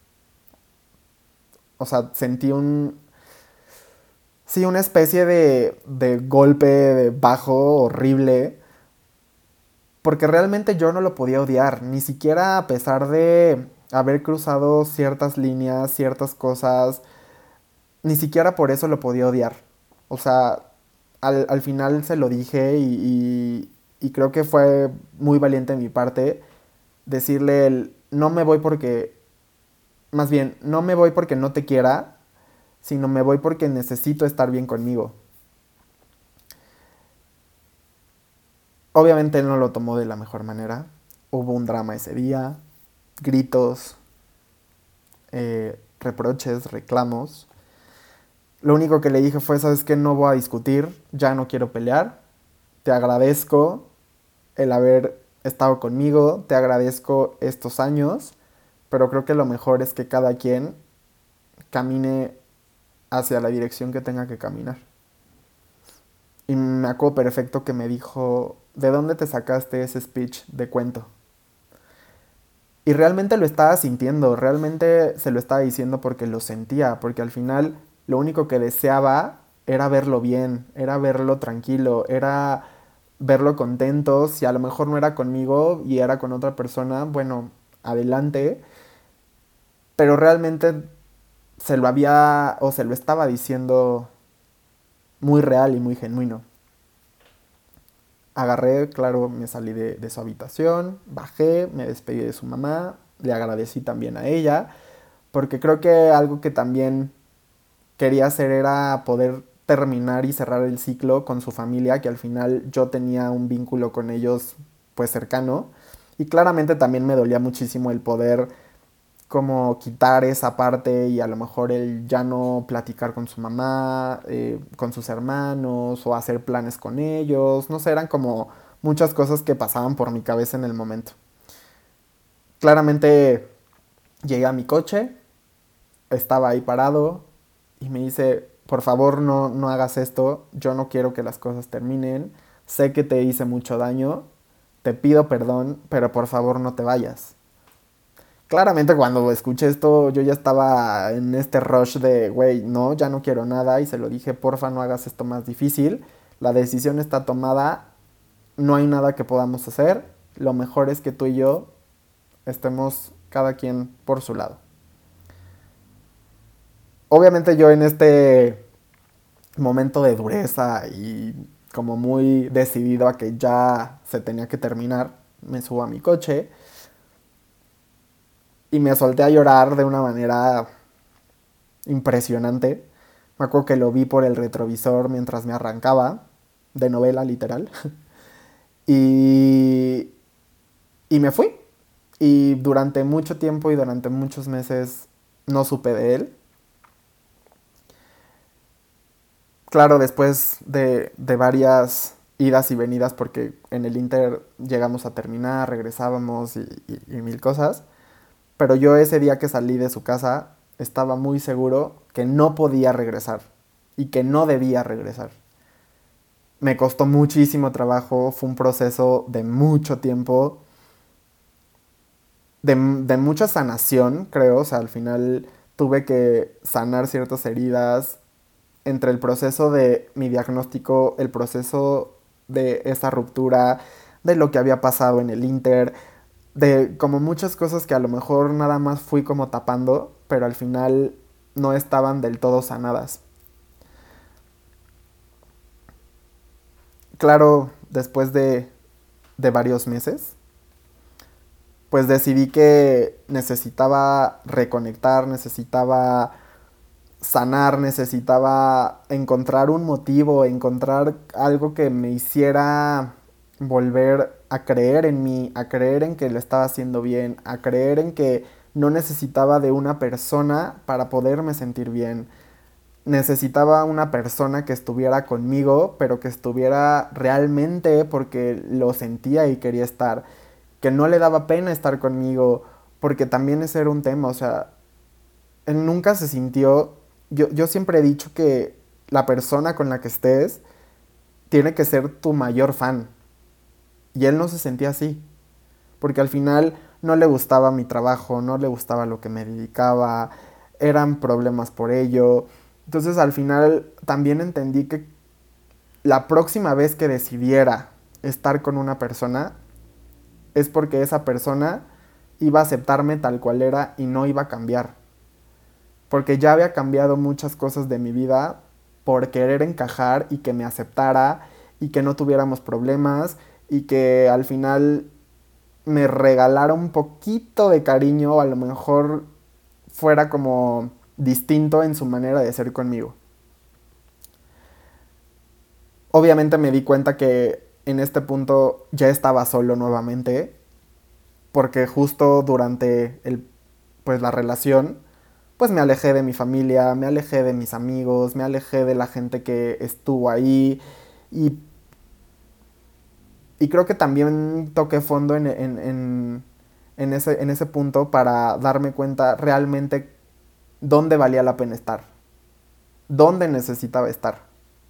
o sea, sentí un, sí, una especie de, de golpe de bajo horrible, porque realmente yo no lo podía odiar, ni siquiera a pesar de haber cruzado ciertas líneas, ciertas cosas, ni siquiera por eso lo podía odiar. O sea, al, al final se lo dije y, y, y creo que fue muy valiente de mi parte decirle el, no me voy porque, más bien, no me voy porque no te quiera, sino me voy porque necesito estar bien conmigo. Obviamente él no lo tomó de la mejor manera. Hubo un drama ese día, gritos, eh, reproches, reclamos. Lo único que le dije fue, sabes que no voy a discutir, ya no quiero pelear. Te agradezco el haber estado conmigo, te agradezco estos años, pero creo que lo mejor es que cada quien camine hacia la dirección que tenga que caminar. Y me acuerdo perfecto que me dijo, ¿de dónde te sacaste ese speech de cuento? Y realmente lo estaba sintiendo, realmente se lo estaba diciendo porque lo sentía, porque al final lo único que deseaba era verlo bien, era verlo tranquilo, era verlo contento. Si a lo mejor no era conmigo y era con otra persona, bueno, adelante. Pero realmente se lo había o se lo estaba diciendo muy real y muy genuino. Agarré, claro, me salí de, de su habitación, bajé, me despedí de su mamá, le agradecí también a ella, porque creo que algo que también quería hacer era poder terminar y cerrar el ciclo con su familia, que al final yo tenía un vínculo con ellos pues cercano, y claramente también me dolía muchísimo el poder como quitar esa parte y a lo mejor el ya no platicar con su mamá, eh, con sus hermanos o hacer planes con ellos, no sé, eran como muchas cosas que pasaban por mi cabeza en el momento. Claramente llegué a mi coche, estaba ahí parado y me dice, por favor no, no hagas esto, yo no quiero que las cosas terminen, sé que te hice mucho daño, te pido perdón, pero por favor no te vayas. Claramente cuando escuché esto yo ya estaba en este rush de, güey, no, ya no quiero nada y se lo dije, porfa, no hagas esto más difícil, la decisión está tomada, no hay nada que podamos hacer, lo mejor es que tú y yo estemos cada quien por su lado. Obviamente yo en este momento de dureza y como muy decidido a que ya se tenía que terminar, me subo a mi coche y me solté a llorar de una manera impresionante. Me acuerdo que lo vi por el retrovisor mientras me arrancaba, de novela literal. Y, y me fui. Y durante mucho tiempo y durante muchos meses no supe de él. Claro, después de, de varias idas y venidas, porque en el Inter llegamos a terminar, regresábamos y, y, y mil cosas. Pero yo ese día que salí de su casa estaba muy seguro que no podía regresar y que no debía regresar. Me costó muchísimo trabajo, fue un proceso de mucho tiempo, de, de mucha sanación, creo. O sea, al final tuve que sanar ciertas heridas entre el proceso de mi diagnóstico, el proceso de esa ruptura, de lo que había pasado en el Inter, de como muchas cosas que a lo mejor nada más fui como tapando, pero al final no estaban del todo sanadas. Claro, después de, de varios meses, pues decidí que necesitaba reconectar, necesitaba sanar, necesitaba encontrar un motivo, encontrar algo que me hiciera volver a creer en mí, a creer en que lo estaba haciendo bien, a creer en que no necesitaba de una persona para poderme sentir bien. Necesitaba una persona que estuviera conmigo, pero que estuviera realmente porque lo sentía y quería estar. Que no le daba pena estar conmigo, porque también ese era un tema, o sea, él nunca se sintió. Yo, yo siempre he dicho que la persona con la que estés tiene que ser tu mayor fan. Y él no se sentía así. Porque al final no le gustaba mi trabajo, no le gustaba lo que me dedicaba, eran problemas por ello. Entonces al final también entendí que la próxima vez que decidiera estar con una persona es porque esa persona iba a aceptarme tal cual era y no iba a cambiar. Porque ya había cambiado muchas cosas de mi vida por querer encajar y que me aceptara y que no tuviéramos problemas y que al final me regalara un poquito de cariño o a lo mejor fuera como distinto en su manera de ser conmigo. Obviamente me di cuenta que en este punto ya estaba solo nuevamente porque justo durante el, pues la relación pues me alejé de mi familia, me alejé de mis amigos, me alejé de la gente que estuvo ahí y, y creo que también toqué fondo en, en, en, en, ese, en ese punto para darme cuenta realmente dónde valía la pena estar, dónde necesitaba estar.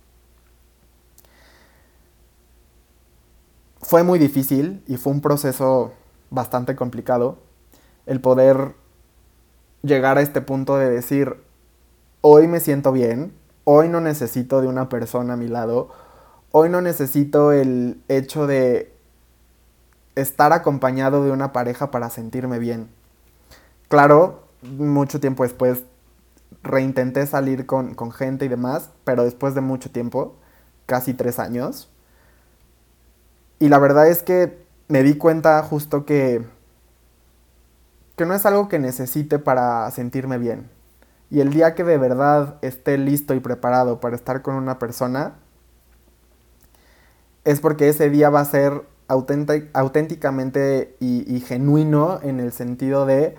Fue muy difícil y fue un proceso bastante complicado el poder llegar a este punto de decir, hoy me siento bien, hoy no necesito de una persona a mi lado, hoy no necesito el hecho de estar acompañado de una pareja para sentirme bien. Claro, mucho tiempo después reintenté salir con, con gente y demás, pero después de mucho tiempo, casi tres años. Y la verdad es que me di cuenta justo que, que no es algo que necesite para sentirme bien. Y el día que de verdad esté listo y preparado para estar con una persona, es porque ese día va a ser auténtic- auténticamente y, y genuino en el sentido de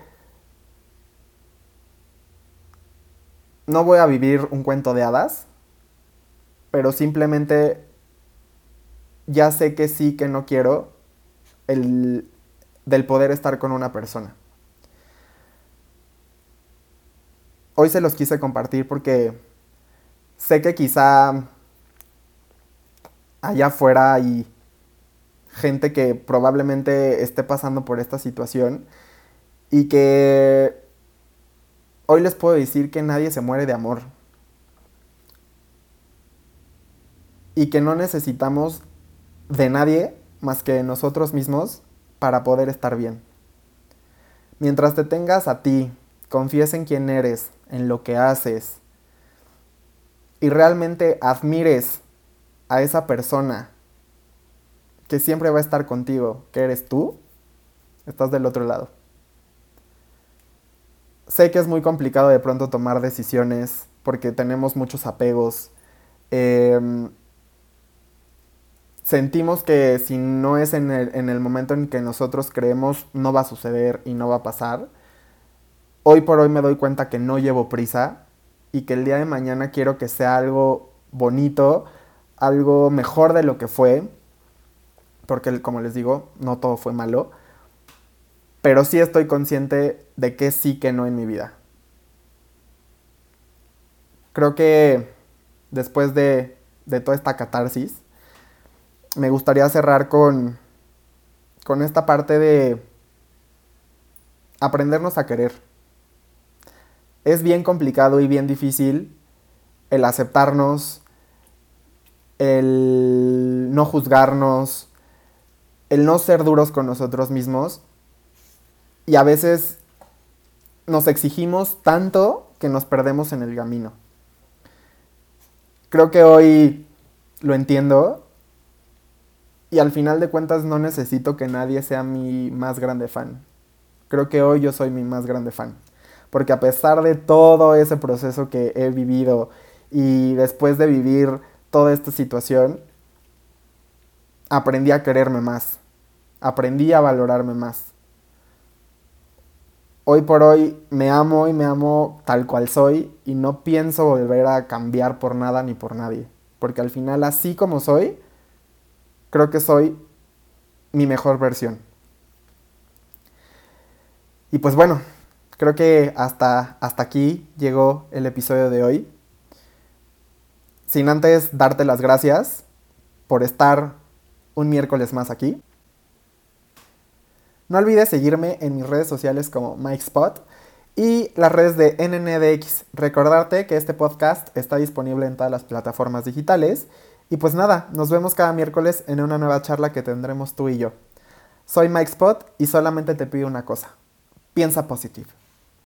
no voy a vivir un cuento de hadas, pero simplemente ya sé que sí, que no quiero el, del poder estar con una persona. Hoy se los quise compartir porque sé que quizá allá afuera hay gente que probablemente esté pasando por esta situación y que hoy les puedo decir que nadie se muere de amor y que no necesitamos de nadie más que de nosotros mismos para poder estar bien. Mientras te tengas a ti, confíes en quién eres, en lo que haces y realmente admires a esa persona que siempre va a estar contigo, que eres tú, estás del otro lado. Sé que es muy complicado de pronto tomar decisiones porque tenemos muchos apegos. Eh, Sentimos que si no es en el, en el momento en que nosotros creemos, no va a suceder y no va a pasar. Hoy por hoy me doy cuenta que no llevo prisa y que el día de mañana quiero que sea algo bonito, algo mejor de lo que fue, porque como les digo, no todo fue malo, pero sí estoy consciente de que sí, que no en mi vida. Creo que después de, de toda esta catarsis, me gustaría cerrar con, con esta parte de aprendernos a querer. Es bien complicado y bien difícil el aceptarnos, el no juzgarnos, el no ser duros con nosotros mismos y a veces nos exigimos tanto que nos perdemos en el camino. Creo que hoy lo entiendo y al final de cuentas no necesito que nadie sea mi más grande fan. Creo que hoy yo soy mi más grande fan. Porque a pesar de todo ese proceso que he vivido y después de vivir toda esta situación, aprendí a quererme más, aprendí a valorarme más. Hoy por hoy me amo y me amo tal cual soy y no pienso volver a cambiar por nada ni por nadie. Porque al final, así como soy, creo que soy mi mejor versión. Y pues bueno, creo que hasta, hasta aquí llegó el episodio de hoy. Sin antes darte las gracias por estar un miércoles más aquí. No olvides seguirme en mis redes sociales como MikeSpot y las redes de N N D X. Recordarte que este podcast está disponible en todas las plataformas digitales. Y pues nada, nos vemos cada miércoles en una nueva charla que tendremos tú y yo. Soy MikeSpot y solamente te pido una cosa. Piensa positivo.